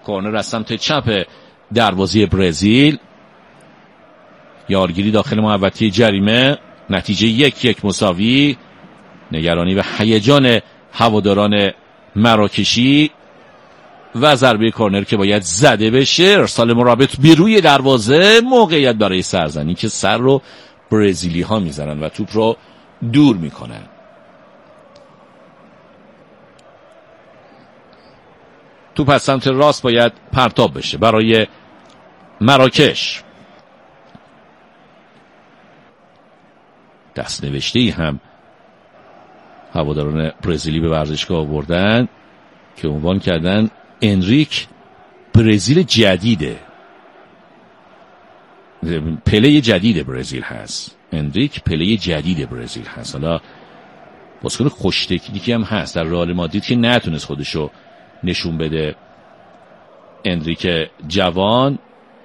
کورنر از سمت چپ دروازه برزیل، یارگیری داخل محوطه جریمه، نتیجه 1-1 مساوی. نگرانی و هیجان هواداران مراکشی و ضربه کورنر که باید زده بشه. ارسال مرابط به روی دروازه، موقعیت برای سرزنی که سر رو برزیلی ها میزنن و توپ رو دور میکنن. توپ از سمت راست باید پرتاب بشه برای مراکش. دست نوشته‌ای هم هواداران برزیلی به ورزشگاه آوردن که عنوان کردن انریک برزیل جدیده، پله جدید برزیل هست. انریک پله جدید برزیل هست. حالا بازیکن خوش تکنیکی هم هست در رئال مادرید که نتونست خودشو نشون بده. انریک جوان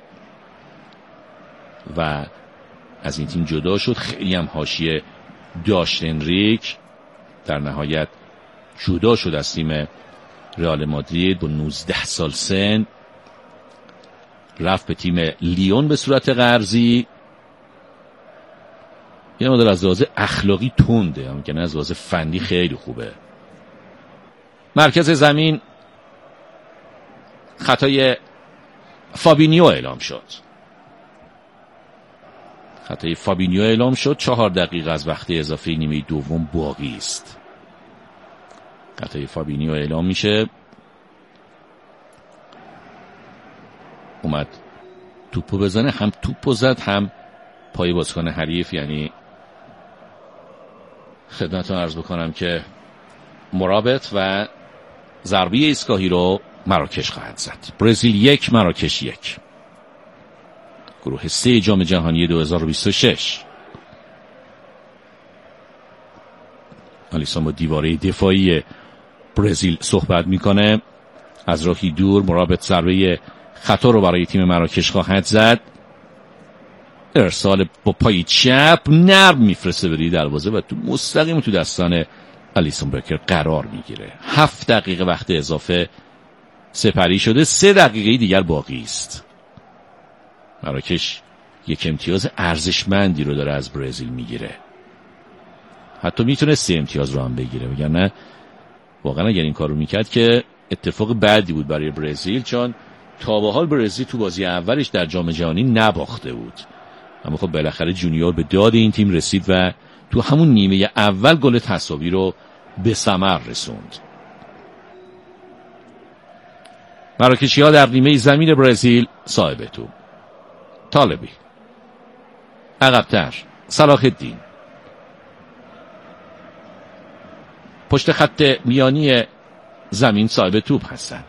و از این تیم جدا شد. خیلی هم حاشیه داشت انریک، در نهایت جدا شد از تیم رئال مادرید با 19 سال سن، رفت به تیم لیون به صورت قرضی. یه مدل از لحاظ اخلاقی تنده، هم که نه از لحاظ فنی خیلی خوبه. مرکز زمین خطای فابینیو اعلام شد. 4 دقیقه از وقت اضافه نیمه دوم باقی است. خطای فابینیو اعلام میشه. اومد توپو بزنه، هم توپو زد هم پای بازیکن حریف. یعنی خدمتتون عرض بکنم که مرابط و ضربه ایستگاهی رو مراکش خواهد زد. برزیل 1 مراکش 1. گروه 3 جام جهانی 2026. آلیسون با دیواره دفاعی برزیل صحبت میکنه. از راهی دور مرابط ضربه خطا رو برای تیم مراکش خواهد زد. ارسال با پای چپ نرم میفرسته بری دروازه و تو مستقیم تو دستان آلیسون بکر قرار میگیره. 7 دقیقه وقت اضافه سپری شده. 3 دقیقه دیگر باقی است. مراکش یک امتیاز ارزشمندی رو داره از برزیل میگیره. حتی میتونه 3 امتیاز رو هم بگیره، وگرنه واقعا اگر این کار رو میکرد که اتفاق بعدی بود برای برزیل، چون تا به حال برزیل تو بازی اولش در جام جهانی نباخته بود. اما خب بالاخره جونیور به داد این تیم رسید و تو همون نیمه اول گل تساوی رو به ثمر رسوند. مراکشی ها در نیمه زمین برزیل صاحب توپ. طالبی عقب‌تر، صلاح الدین پشت خط میانی زمین صاحب توپ هستند.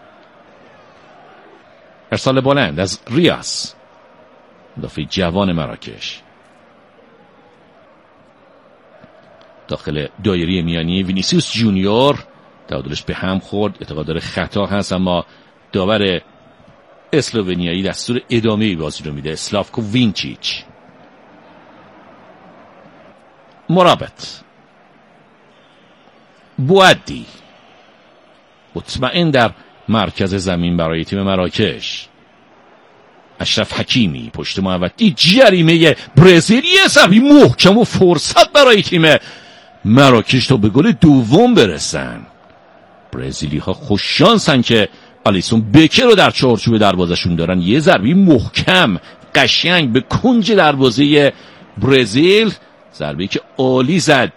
ارسال بلند از ریاس، مدافع جوان مراکش. داخل دایره میانی وینیسیوس جونیور تعادلش به هم خورد، اعتقاد داره خطا هست، اما داور اسلوونیایی دستور ادامه بازی رو میده. اسلافکو وینچیچ. مرابط بوادی مطمئن در مرکز زمین برای تیم مراکش. اشرف حکیمی پشت محوطه جریمه برزیل، یه ضربه محکم و فرصت برای تیم مراکش تا به گل دوم برسن. برزیلی ها خوششانسن که آلیسون بکر رو در چارچوب دروازه‌شون دارن. یه ضربه محکم قشنگ به کنج دروازه برزیل، ضربه‌ای که عالی زد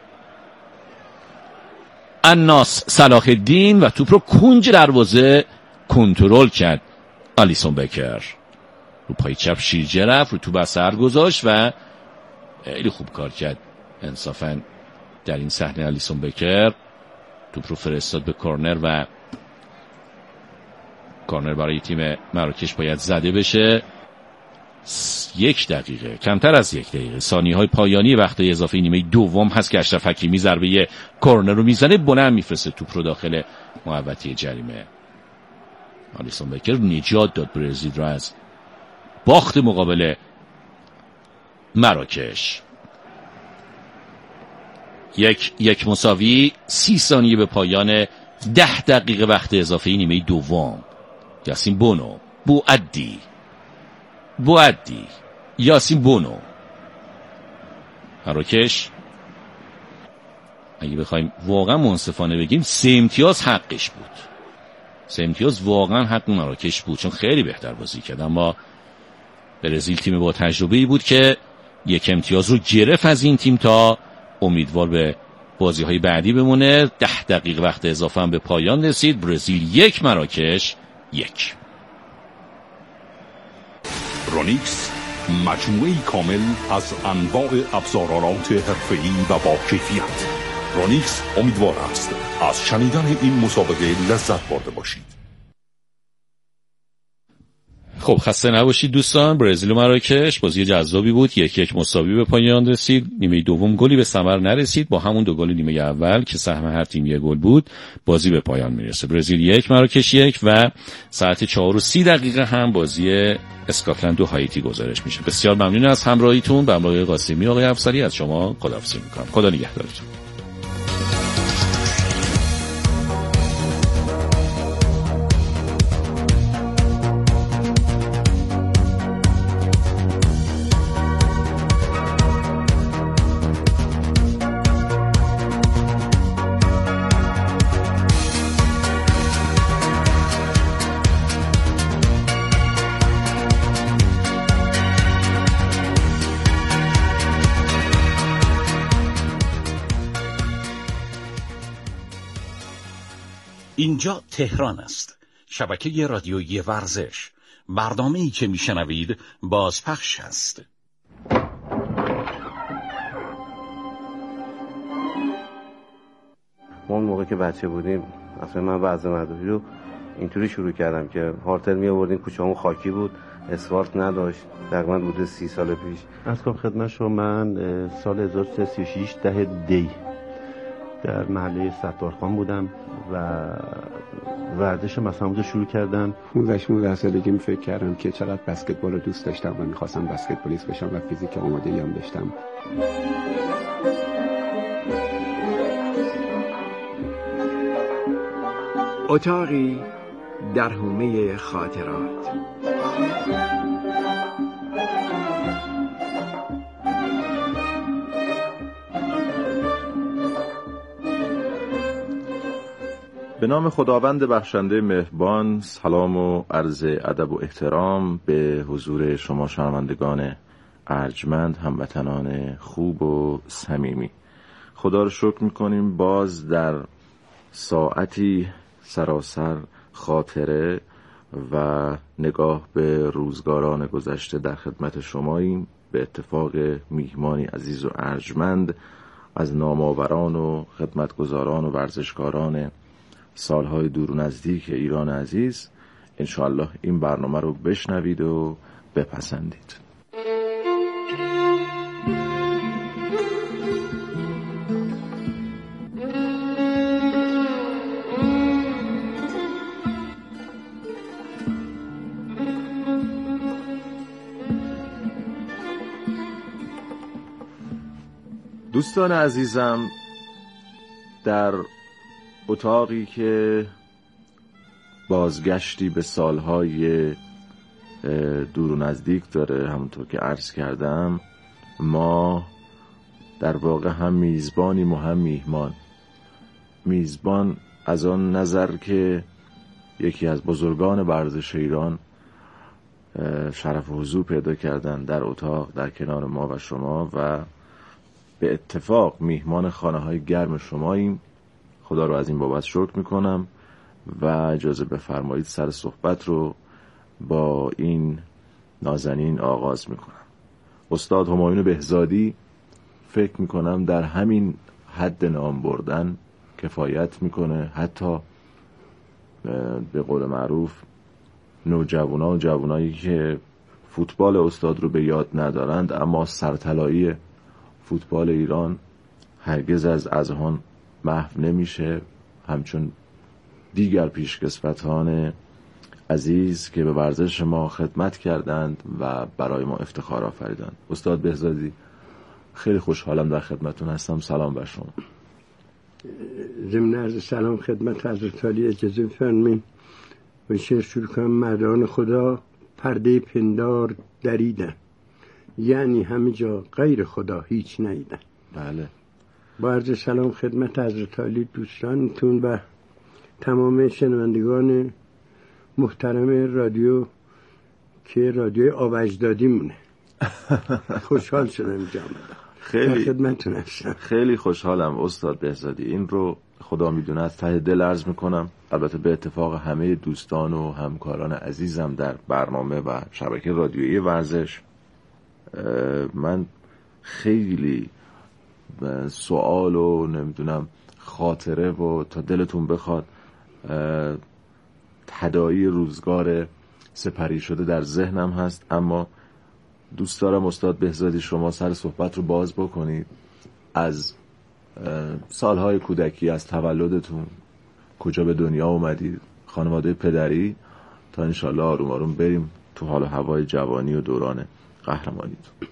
اناس صلاح الدین و توپ رو کنج دروازه کنترل کرد آلیسون بکر. رو پای چپ شیرجه رفت، رو توپ اثر گذاشت و خیلی خوب کار کرد انصافا در این صحنه. آلیسون بکر توپ رو فرستاد به کورنر و کورنر برای تیم مراکش باید زده بشه. 1 دقیقه، کمتر از 1 دقیقه، ثانیه های پایانی وقت اضافه نیمه دوم هست که اشرف حکیمی ضربه کورنر رو میزنه، بلند میفرسته توپ رو داخل محوطه جریمه. آلیسون بکر نجات داد برزیل رو از باخت مقابل مراکش. 1-1 مساوی. 30 ثانیه به پایان 10 دقیقه وقت اضافه نیمه دوم. یاسین بونو، بوعدی، یاسین بونو. مراکش اگه بخوایم واقعا منصفانه بگیم 3 امتیاز حقش بود. 3 امتیاز واقعا حق مراکش بود چون خیلی بهتر بازی کرد، اما برزیل تیم با تجربه‌ای بود که 1 امتیاز رو گرفت از این تیم تا امیدوار به بازی‌های بعدی بمونه. 10 دقیقه وقت اضافه هم به پایان رسید. برزیل 1 مراکش 1. رونیکس مجموعه‌ای کامل از انواع ابزارالات حرفه‌ای و با کیفیت. رونیکس امیدوار است از شنیدن این مسابقه لذت برده باشید. خب خسته نباشید دوستان. برزیل و مراکش بازی جذابی بود. 1-1 مساوی به پایان رسید. نیمه دوم گلی به ثمر نرسید. با همون 2 گل نیمه اول که سهم هر تیم 1 گل بود بازی به پایان میرسه. برزیل 1 مراکش 1 و ساعت 4:30 هم بازی اسکاتلند و هایتی گزارش میشه. بسیار ممنون از همراهیتون. به همراه قاسمی آقای افسری از شما خداحافظی میکنم. خدا نگهدارتون. اینجا تهران است. شبکه رادیویی ورزش. برنامه‌ای که میشنوید بازپخش است. ما اون موقع که بچه بودیم اصلا من وضع مدرسه رو اینطوری شروع کردم که هارتل می آوردیم، کوچه‌مون خاکی بود، اسفالت نداشت. تقریبا بوده 30 سال پیش. از کنم خدمت شما من سال 1336 ده دی در محله ستارخان بودم و ورزش مثلا رو شروع کردم. 15 سالگی فکر کردم که چقدر بسکتبال رو دوست داشتم و میخواستم بسکتبالیست بشم و فیزیک آمادگی هم داشتم. اتاقی در حومه خاطرات. به نام خداوند بخشنده مهربان، سلام و عرض ادب و احترام به حضور شما شنوندگان ارجمند، هموطنان خوب و صمیمی. خدا رو شکر میکنیم باز در ساعتی سراسر خاطره و نگاه به روزگاران گذشته در خدمت شماییم. به اتفاق میهمانی عزیز و ارجمند از نامآوران و خدمتگزاران و ورزشکاران سالهای دور و نزدیک ایران عزیز، انشاءالله این برنامه رو بشنوید و بپسندید. دوستان عزیزم، در اتاقی که بازگشتی به سالهای دور و نزدیک داره، همونطور که عرض کردم، ما در واقع هم میزبانیم و هم میهمان. میزبان از آن نظر که یکی از بزرگان ورزش ایران شرف و حضور پیدا کردن در اتاق در کنار ما و شما و به اتفاق میهمان خانه های گرم شماییم. خدا رو از این بابت شکر میکنم و اجازه بفرمایید سر صحبت رو با این نازنین آغاز میکنم. استاد همایون بهزادی فکر میکنم در همین حد نام بردن کفایت میکنه. حتی به قول معروف نوجوانا و جوانایی که فوتبال استاد رو به یاد ندارند اما سرطلایی فوتبال ایران هرگز از اذهان محو نمیشه، همچون دیگر پیشکسوتان عزیز که به ورزش ما خدمت کردند و برای ما افتخار آفریدند. استاد بهزادی، خیلی خوشحالم در خدمتون هستم. سلام بر شما. ضمن عرض سلام خدمت حضرت عالی، اجازه بفرمایید و شعر شروع کنم. مردان خدا پرده پندار دریدن، یعنی همه جا غیر خدا هیچ ندیدن. بله. با عرض سلام خدمت حضرت عالی، دوستانتون و تمام شنوندگان محترم رادیو که رادیوی آوجدادی مونه. خوشحال شدم اینجا آمدم. خیلی خدمتتون هستم. خیلی خوشحالم استاد بهزادی. این رو خدا میدونه از ته دل عرض میکنم، البته به اتفاق همه دوستان و همکاران عزیزم در برنامه و شبکه رادیویی ورزش. من خیلی سوال و نمیدونم خاطره و تا دلتون بخواد تداعی روزگار سپری شده در ذهنم هست، اما دوست دارم استاد بهزادی شما سر صحبت رو باز بکنید از سالهای کودکی، از تولدتون، کجا به دنیا اومدید، خانواده پدری، تا انشالله آروم آروم بریم تو حال و هوای جوانی و دوران قهرمانیتون.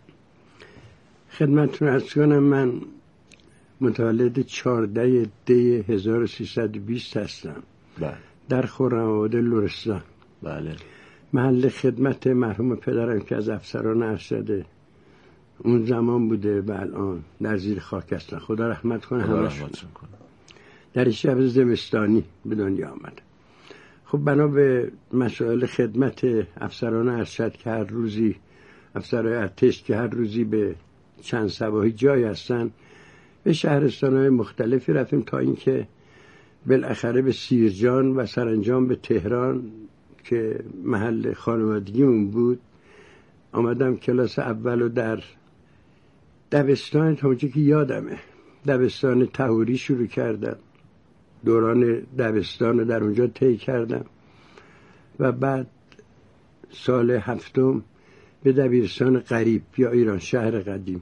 خدمتتون عرض کنم من متولد 14 دی 1320 هستم. بله. در خرم‌آباد لرستان. بله. محل خدمت مرحوم پدرم که از افسران ارشد اون زمان بوده و الان در زیر خاک هستن. خدا رحمت کنه همشون. در شب زمستانی به دنیا آمد. خب بنا به مسائل خدمت افسران ارشد که هر روزی افسرهای ارتش که هر روزی به چند صباحی جای هستن، به شهرستان‌های مختلفی رفتیم تا اینکه بالاخره به سیرجان و سرانجام به تهران که محل خانوادگیمون بود آمدم. کلاس اول و در دبستان تا اونجا که یادمه دبستان طهوری شروع کردم، دوران دبستان رو در اونجا طی کردم و بعد سال هفتم به دبیرستان غریب یا ایران شهر قدیم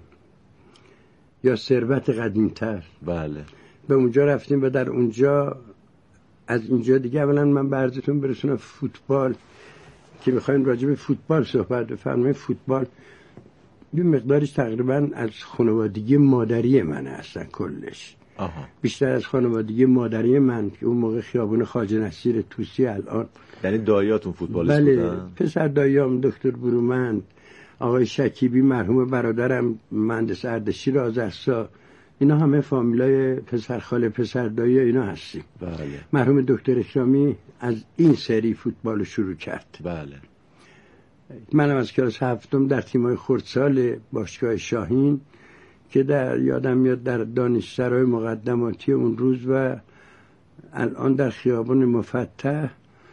یا ثروت قدیمتر، بله، به اونجا رفتیم و در اونجا از اینجا دیگه اولا من به عرضتون برسونم فوتبال که میخوایم راجع به فوتبال صحبت بفرماییم. فوتبال یه مقدارش تقریبا از خانوادگی مادری من هستن کلش. بیشتر از خانوادگی مادری من که اون موقع خیابون خواجه نصیر طوسی الان. یعنی داییاتون فوتبالیست بله بودن؟ پسر داییام دکتر برومند، آقای شکیبی مرحوم برادرم مهندس اردشیر آذرسا، اینا همه فامیلای پسر خاله پسر دایی اینا هستیم. بله. مرحوم دکتر اکرامی از این سری فوتبال شروع کرد. بله. منم از کلاس هفتم در تیمای خردسال باشگاه شاهین که در یادم میاد در دانشسرای مقدماتی اون روز و الان در خیابان مفتح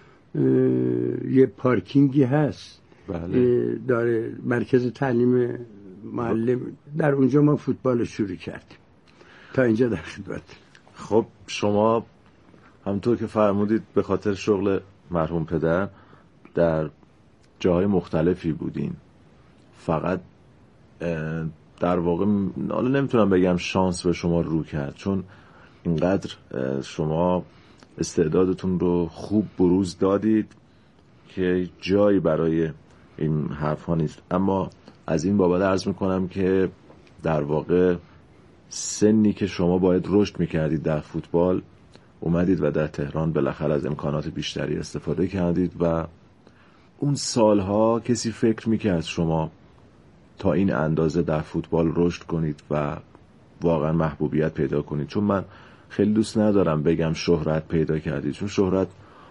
یه پارکینگی هست. بله. داره مرکز تعلیم معلم، در اونجا ما فوتبال شروع کردیم تا اینجا در خدمت. خب شما همونطور که فرمودید به خاطر شغل مرحوم پدر در جاهای مختلفی بودین، فقط در واقع حالا نمیتونم بگم شانس به شما رو کرد، چون اینقدر شما استعدادتون رو خوب بروز دادید که جایی برای این حرف ها نیست. اما از این بابت عرض میکنم که در واقع سنی که شما باید رشد میکردید در فوتبال اومدید و در تهران بالاخره از امکانات بیشتری استفاده کردید و اون سالها کسی فکر میکرد شما تا این اندازه در فوتبال رشد کنید و واقعا محبوبیت پیدا کنید؟ چون من خیلی دوست ندارم بگم شهرت پیدا کردید، چون شهرت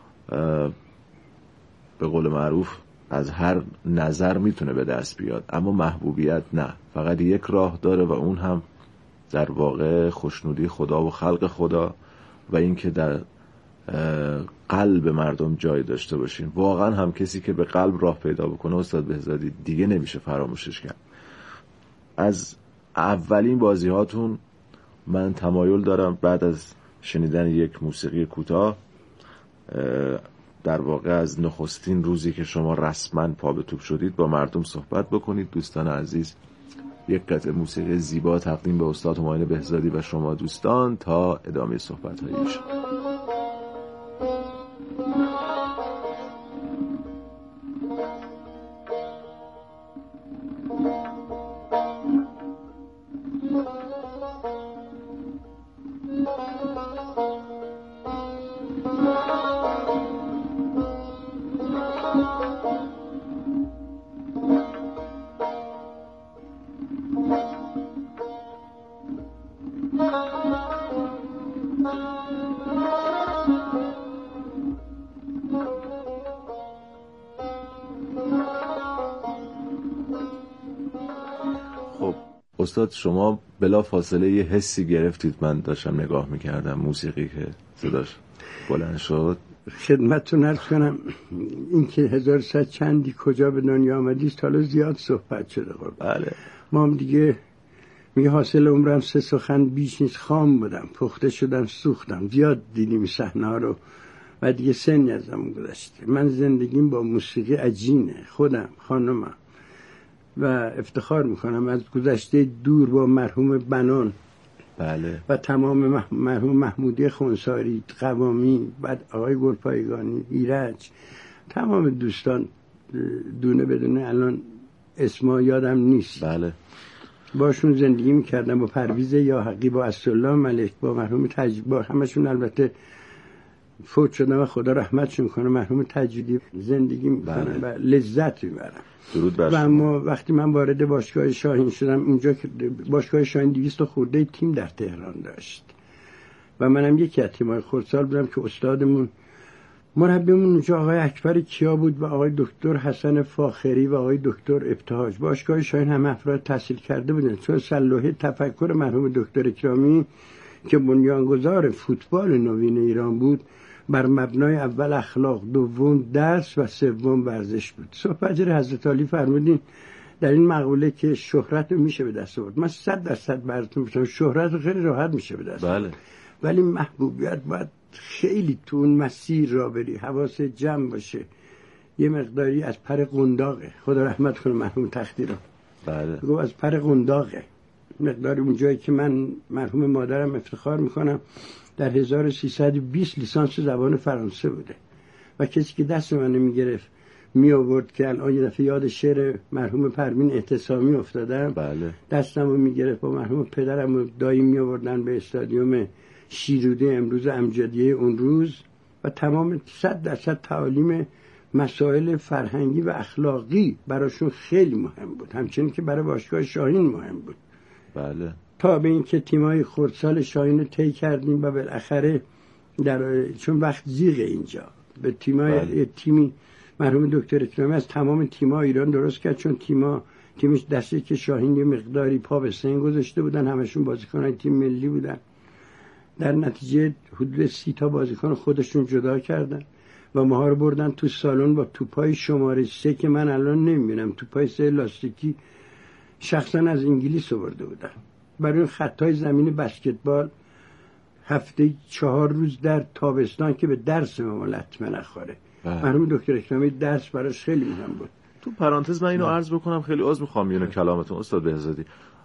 به قول معروف از هر نظر میتونه به دست بیاد، اما محبوبیت نه، فقط یک راه داره و اون هم در واقع خوشنودی خدا و خلق خدا و اینکه در قلب مردم جای داشته باشین. واقعا هم کسی که به قلب راه پیدا بکنه استاد بهزادی دیگه نمیشه فراموشش کرد. از اولین بازی هاتون من تمایل دارم بعد از شنیدن یک موسیقی کوتاه، در واقع از نخستین روزی که شما رسما پا به توپ شدید با مردم صحبت بکنید. دوستان عزیز، یک قطعه موسیقی زیبا تقدیم به استاد همایون بهزادی و شما دوستان تا ادامه صحبت های ایشان. استاد شما بلا فاصله یه حسی گرفتید، من داشتم نگاه میکردم موسیقی که صداش بلند شد. خدمتتون عرض کنم این که 1100 چندی کجا به دنیا آمدیست حالا زیاد صحبت شده. بله ما هم دیگه میگه حاصل عمرم 3 سخن بیش نیست، خام بودم پخته شدم سوختم. زیاد دیدیم صحنه ها رو و دیگه سنی ازم گذشته. من زندگیم با موسیقی عجینه، خودم خانمم و افتخار میکنم از گذشته دور با مرحوم بنان بله و تمام مرحوم محمودی خونساری، قوامی، بعد آقای گلپایگانی، ایرج، تمام دوستان دونه بدونه الان اسما یادم نیست. بله باشون زندگی میکردم، با پرویز یاحقی، با اسدالله ملک، با مرحوم با همشون البته فوت شدن و خدا رحمتشون کنه. مرحوم تجدیدی زندگی میکنم و لذت میبرم. و اما وقتی من وارد باشگاه شاهین شدم، اونجا که باشگاه شاهین 200 خورده تیم در تهران داشت و منم یکی از تیم‌های خردسال بودم که استادمون مربیمون اونجا آقای اکبر کیا بود و آقای دکتر حسن فاخری و آقای دکتر ابتهاج. باشگاه شاهین هم افراد تحصیل کرده بودن، چون سلوحه تفکر مرحوم دکتر اکرامی که بنیانگذار فوتبال نوین ایران بود بر مبنای اول اخلاق، دوم درس و سوم ورزش بود. صبح حضرت علی فرمودین در این مقوله که شهرت میشه به دست آورد. من 100% براتون میگم شهرت خیلی راحت میشه به دست آورد. بله. ولی محبوبیت باید خیلی تو اون مسیر را بری، حواس جمع باشه. یه مقداری از پر قنداقه، خدا رحمت کنه مرحوم تخدیران. بله. گفت از پر قنداقه. مقداری اون جایی که من مرحوم مادرم افتخار میکنم در 1320 لیسانس زبان فرانسه بوده و کسی که دست من میگرفت می آورد که الان یه دفعه یاد شعر مرحوم پروین اعتصامی افتادم. بله. دستمو میگرفت با مرحوم پدرم و دایی می آوردن به استادیوم شیروده امروز امجدیه اون روز و تمام 100% تعالیم مسائل فرهنگی و اخلاقی براشون خیلی مهم بود، همچنین که برای باشگاه شاهین مهم بود. بله. تا به این که تیمای خردسال شاهین رو طی کردیم و بالاخره چون وقت زیغه اینجا به تیمای تیمی مرحوم دکتر اکرامی از تمام تیم‌ها ایران درست کرد، چون تیمش دسته که شاهین یه مقداری پا به سن گذاشته بودن، همشون بازیکنان تیم ملی بودن. در نتیجه حدود 30 تا بازیکن خودشون جدا کردن و ما رو بردن تو سالن با توپای شماره 3 که من الان نمی‌بینم، توپای 3 لاستیکی شخصا از انگلیس آورده بودن. برای خطای زمین بسکتبال هفته 4 روز در تابستان که به درس ما لطمه نخوره. مرحوم دکتر اکرامی درس براش خیلی مهم بود. تو پرانتز من اینو عرض بکنم، خیلی عذر میخوام میونه کلامتون استاد بهزادی.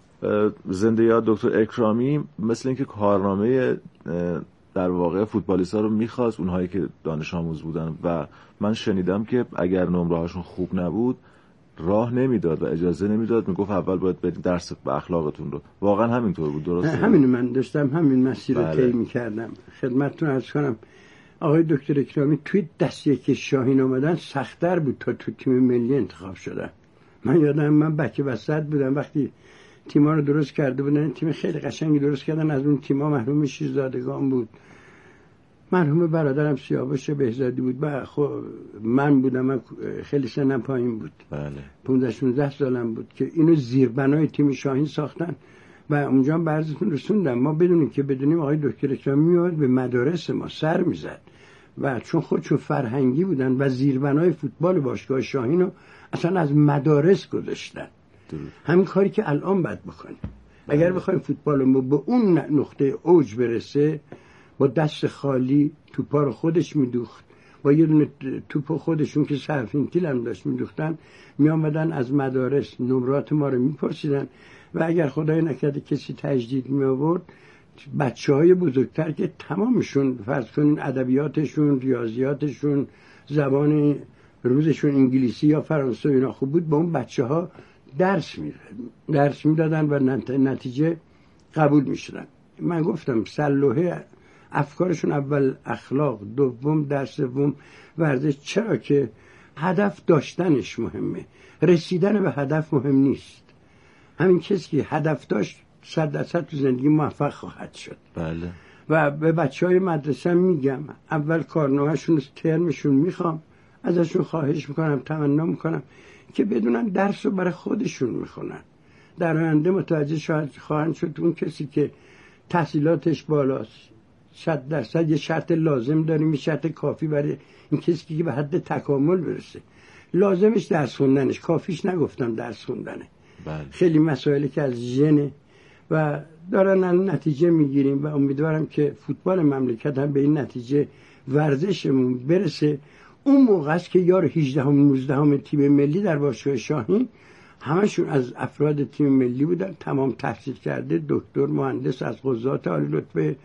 زنده یاد دکتر اکرامی مثل اینکه کارنامه در واقع فوتبالیستا رو میخواست، اونهایی که دانش آموز بودن، و من شنیدم که اگر نمره هاشون خوب نبود راه نمیداد و اجازه نمیداد، میگفت اول باید برید درس به اخلاقتون رو. واقعا همینطور بود؟ درسته؟ همین من داشتم همین مسیر رو طی می‌کردم. خدمتتون عرض کنم آقای دکتر اکرامی توی دسته که شاهین اومدن سخت‌تر بود تا تو تیم ملی انتخاب شدن. من یادم من بچه وسط بودم وقتی تیم‌ها رو درست کرده بودن، تیم خیلی قشنگی درست کردن. از اون تیم‌ها مرحوم شیرزادگان بود، مرحوم برادرم سیاوش بهزادی بود و من بودم، من خیلی سنم پایین بود. بله. 15-16 سالم بود که اینو زیربنای تیم شاهین ساختن و اونجا هم برزتون رسوندم. ما بدونیم که بدونیم آقای دکتر اکرامی میاد به مدارس ما سر میزد و چون خودشون فرهنگی بودن و زیربنای فوتبال باشگاه شاهین رو اصلا از مدارس گذاشتن. همین کاری که الان باید بکنیم. اگر بخوایم فوتبال ما به اون نقطه اوج برسه، با دست خالی توپا رو خودش میدوخت، با یه دونه توپ خودشون که سرفینتیل هم داشت میدوختن، میامدن از مدارس نمرات ما رو میپرسیدن و اگر خدای نکرده کسی تجدید می آورد، بچه‌های بزرگتر که تمامشون فرض کنین ادبیاتشون، ریاضیاتشون، زبان روزشون انگلیسی یا فرانسه اینا خوب بود، با اون بچه‌ها درس میدادن و نتیجه قبول میشدن. من گفتم سلوحه افکارشون اول اخلاق، دوم درس، سوم ورزش. چرا که هدف داشتنش مهمه، رسیدن به هدف مهم نیست. همین کسی که هدف داشت 100% تو زندگی موفق خواهد شد. بله. و به بچهای مدرسه میگم اول کارنامه‌شون ترمشون میخوام ازشون خواهش میکنم، تمنا میکنم که بدونن درس رو برای خودشون میخونن. در آینده متوجه شاید خواهند شد اون کسی که تحصیلاتش بالاست 100% یه شرط لازم داریم، یه شرط کافی برای این کسی که به حد تکامل برسه. لازمش درس خوندنش، کافیش نگفتم درس خوندنه. بله. خیلی مسائلی که از ژن و دارن نتیجه میگیریم و امیدوارم که فوتبال مملکت هم به این نتیجه ورزشمون برسه. اون موقع است که یار 18 و 19 تیم ملی در باشگاه شاهین همشون از افراد تیم ملی بودن، تمام تحصیل کرده، دکتر، مهندس، از قضات عالی رتبه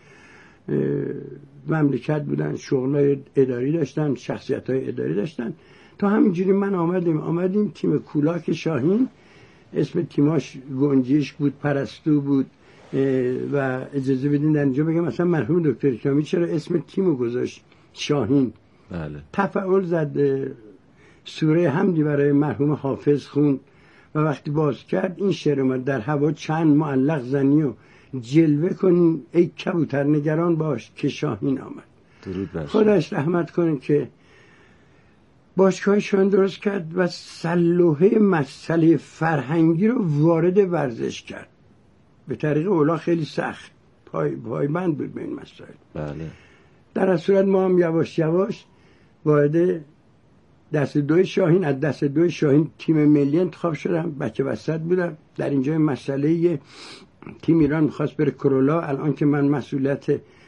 مملکت بودن، شغلای اداری داشتن، شخصیت‌های اداری داشتن. تا همینجوری من آمدیم تیم کولاک شاهین، اسم تیماش گنجیش بود، پرستو بود و اجازه بدین در اینجا بگم مثلا مرحوم دکتر کامی چرا اسم تیمو گذاشت شاهین. بله. تفاعل زد، سوره حمدی برای مرحوم حافظ خوند و وقتی باز کرد این شعر اومد در هوا چند معلق زنی و جلوه کنی ای کبوتر نگران باش که شاهین آمد. خداش رحمت کنه که باشگاهشون درست کرد و سلوحه مسئله فرهنگی رو وارد ورزش کرد به طریق اولا خیلی سخت پایبند بود به این مسائل. بله. در صورت ما هم یواش یواش وارد دست دوی شاهین، از دست دوی شاهین تیم ملی انتخاب شدم، بچه وسط بودم. در اینجا مسئله تیم ایران میخواست بره کرولا، الان که من مسئولیت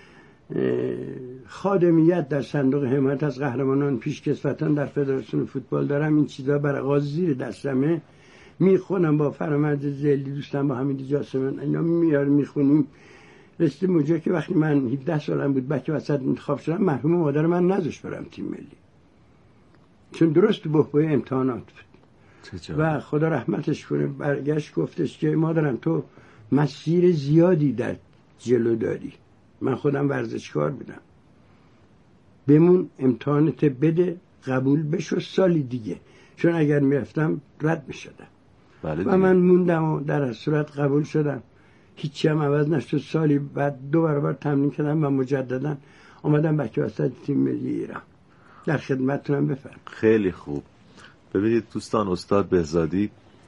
خادمیت در صندوق حمایت از قهرمانان پیشکسوتان در فدراسیون فوتبال دارم، این چیزا بر آغاز زیر دستمه میخونم با فرامرز زلی دوستم، با حمید جاسمن اینا میخونیم. رسید موجه که وقتی من 17 سالم بود بچه وسط انتخاب شدم، مرحوم مادر من نذاشت برم تیم ملی چون درست بحبوح امتحانات بود و خدا رحمتش کنه برگشت گفتش که مادرم تو مسیر زیادی در جلو داری، من خودم ورزشکار بودم، بمون امتحانت بده قبول بشو سالی دیگه، چون اگر میرفتم رد میشدم. و من موندم و در صورت قبول شدم، هیچی هم عوض نشد. سالی بعد 2 برابر تمرین کردم و مجددا آمدم بچه وسط تیم ملی ایران. در خدمتتونم، بفرمایید. خیلی خوب. ببینید دوستان، استاد بهزادی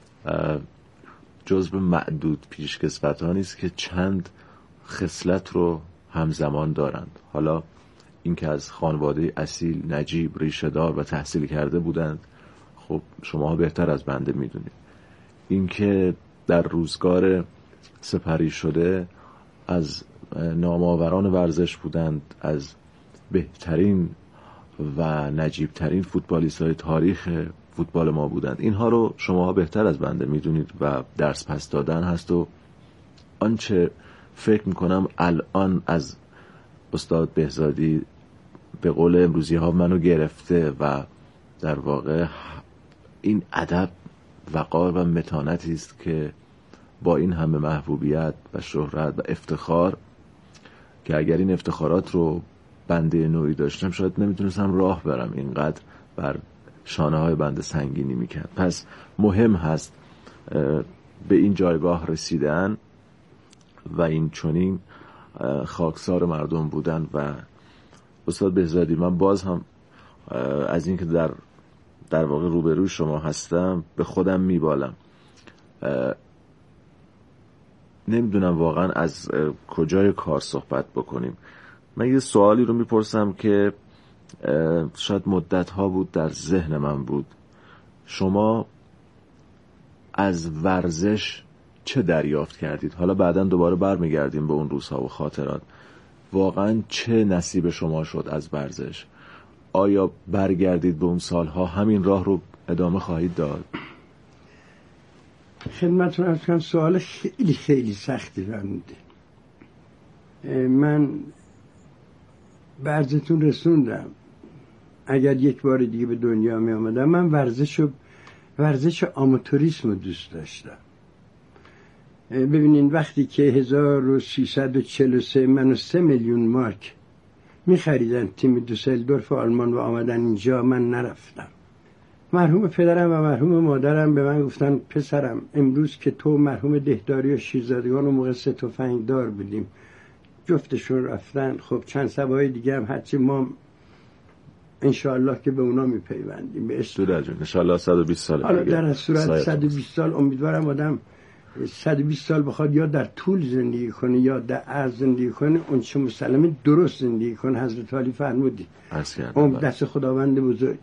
جزو معدود پیشکسوتانی است که چند خصلت رو همزمان دارند. حالا اینکه از خانواده اصیل، نجیب، ریشه‌دار و تحصیل کرده بودند، خب شما بهتر از بنده میدونید. اینکه در روزگار سپری شده از نامآوران ورزش بودند، از بهترین و نجیبترین فوتبالیست‌های تاریخ فوتبال ما بودند. اینها رو شما بهتر از بنده میدونید و درس پس دادن هست. و آنچه فکر میکنم الان از استاد بهزادی به قول امروزی ها منو گرفته و در واقع این ادب، وقار و متانتی است که با این همه محبوبیت و شهرت و افتخار، که اگر این افتخارات رو بنده نوعی داشتم شاید نمیتونستم راه برم، اینقدر بر شانه های بنده سنگینی میکرد. پس مهم هست به این جایگاه رسیدن و این چنین خاکسار مردم بودن. و استاد بهزادی، من باز هم از اینکه در واقع روبروی شما هستم به خودم میبالم. نمیدونم واقعا از کجای کار صحبت بکنیم. من یه سوالی رو میپرسم که شاید مدت ها بود در ذهن من بود. شما از ورزش چه دریافت کردید؟ حالا بعداً دوباره برمیگردیم به اون روزها و خاطرات. واقعا چه نصیب شما شد از ورزش؟ آیا برگردید به اون سالها همین راه رو ادامه خواهید داد؟ خدمتتون عرض کنم سوال خیلی خیلی سختی فرمودید. من به عرضتون رسوندم اگر یک بار دیگه به دنیا می آمدم من ورزش آماتوریسم رو دوست داشتم. ببینین وقتی که 1343 منو 3 میلیون مارک می خریدن تیم دوسلدورف آلمان و آمدن اینجا، من نرفتم. مرحوم پدرم و مرحوم مادرم به من گفتن پسرم امروز که تو مرحوم دهداری و شیرزادگان و موقع 3 تفنگ دار بودیم جفتشون رفتن، خب چند سبای دیگه هم هرچی ما انشاءالله که به اونا میپیوندیم به اسم انشاءالله 120 سال حالا در صورت 120 سال امیدوارم آدم 120 سال بخواد یا در طول زندگی کنه یا در عرض زندگی کنه، اون چه مسلمه درست زندگی کنه. حضرت علی فرمودی اون دست خداوند بزرگ.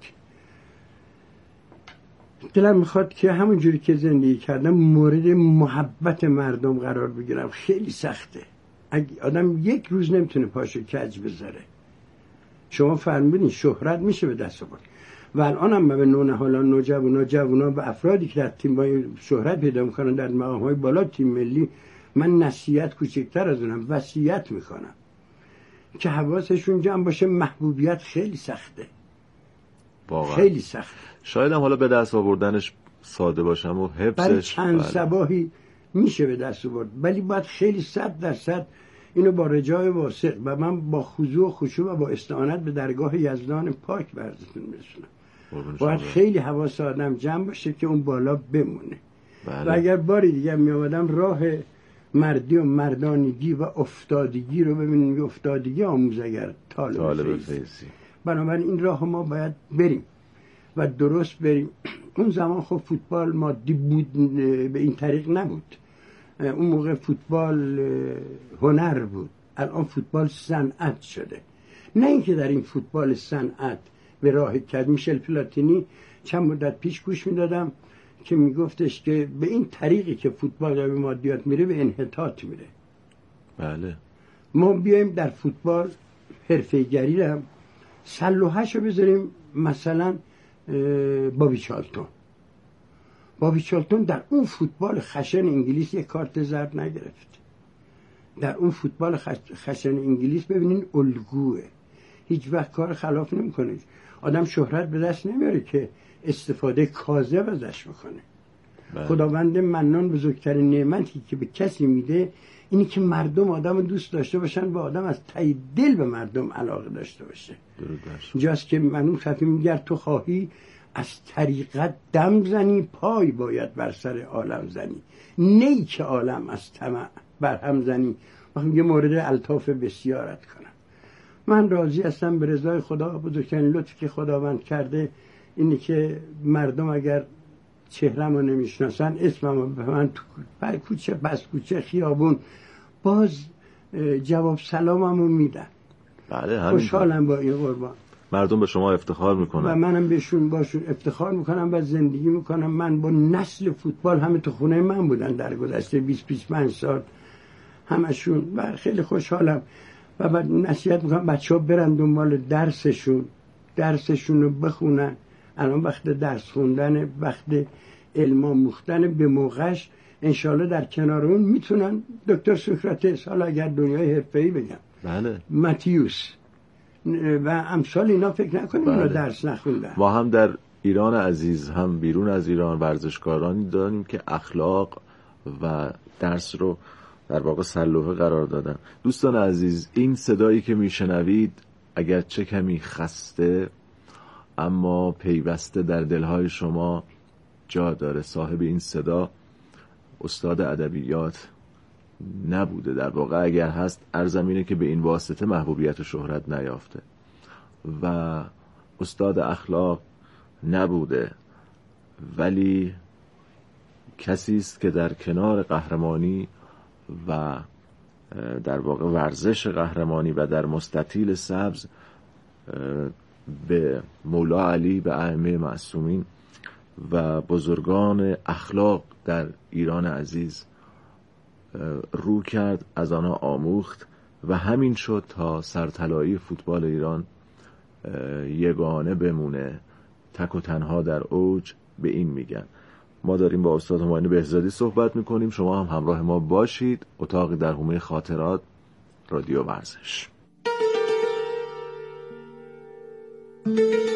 دلم میخواد که همون جوری که زندگی کردم مورد محبت مردم قرار بگیرم. خیلی سخته، اگه آدم یک روز نمیتونه پاشو کج بذاره. شما فرمودین شهرت میشه به دست آورد و الان هم به نونهالان جوونا به افرادی که در تیم‌های شهرت پیدا میکنن در مقام‌های بالا تیم ملی، من نصیحت کوچکتر از اونم وصیت میکنم که حواسشون جمع باشه. محبوبیت خیلی سخته، واقعا خیلی سخته. شاید هم حالا به دست آوردنش ساده باشم و حفظش چند صباحی میشه به دست آورد، ولی باید خیلی 100% اینو با رجای واسق و من با خضوع و خشوع و با استعانت به درگاه یزدان پاک برزتون میرسونم. باید خیلی حواس آدم جمع باشه که اون بالا بمونه. و اگر باری دیگه می آمدم راه مردی و مردانگی و افتادگی رو ببینیم، افتادگی آموزگر طالب فیضی. بنابراین این راه ما باید بریم و درست بریم. اون زمان خب فوتبال مادی بود، به این طریق نبود. اون موقع فوتبال هنر بود، الان فوتبال صنعت شده. نه اینکه در این فوتبال صنعت به راه کرد. میشل پلاتینی چند مدت پیش گوش میدادم که میگفتش که به این طریقی که فوتبال به مادیات میره به انحطاط میره. بله، ما بیایم در فوتبال حرفه‌گری هم سلوحه‌شو بذاریم. مثلا بابی چالتون در اون فوتبال خشن انگلیس یک کارت زرد نگرفت. در اون فوتبال خشن انگلیس ببینین الگوه، هیچ وقت کار خلاف نمیکنه. آدم شهرت به دست نمیاره که استفاده کاذب ازش بکنه. خداوند منان بزرگترین نعمتی که به کسی میده اینی که مردم آدم دوست داشته باشن و آدم از ته دل به مردم علاقه داشته باشه. اینجاست که منون خفی میگر تو خواهی از طریقت دم زنی، پای باید بر سر عالم زنی، نی که عالم از طمع بر هم زنی. یه مورد الطاف بسیارت کنم. من راضی هستم به رضای خدا. بزرگترین لطفی که خداوند کرده اینه که مردم اگر چهره‌مو نمیشناسن، اسممو بفهمن، تو کوچه بس کوچه خیابون باز جواب سلاممو میدن. بله، خوشحالم با این قربان. مردم به شما افتخار میکنن و منم باشون افتخار میکنم و زندگی میکنم. من با نسل فوتبال همه تو خونه من بودن در گذشته 20-25 سال همشون و خیلی خوشحالم. و بعد نصیحت میکنم بچه‌ها برن دنبال درسشون رو بخونن. الان وقت درس خوندن، وقت علم آموختن به موقعش. انشالله در کنار اون میتونن دکتر سوکراتس، حالا اگر دنیای حرفه‌ای بگم، بله، ماتیوس و امثال اینا فکر نکنیم اونا درس نخوندن. ما هم در ایران عزیز هم بیرون از ایران ورزشکارانی داریم که اخلاق و درس رو در واقع سلوحه قرار دادن. دوستان عزیز، این صدایی که میشنوید اگرچه کمی خسته اما پیوسته در دلهای شما جا داره. صاحب این صدا استاد ادبیات نبوده، در واقع اگر هست ارزمینه که به این واسطه محبوبیت و شهرت نیافته. و استاد اخلاق نبوده، ولی کسی است که در کنار قهرمانی و در واقع ورزش قهرمانی و در مستطیل سبز به مولا علی، به ائمه معصومین و بزرگان اخلاق در ایران عزیز رو کرد، از آنها آموخت و همین شد تا سرطلایی فوتبال ایران یگانه بمونه، تک و تنها در اوج. به این میگن. ما داریم با استاد همایون بهزادی صحبت میکنیم. شما هم همراه ما باشید. اتاقی در حومه خاطرات، رادیو ورزش.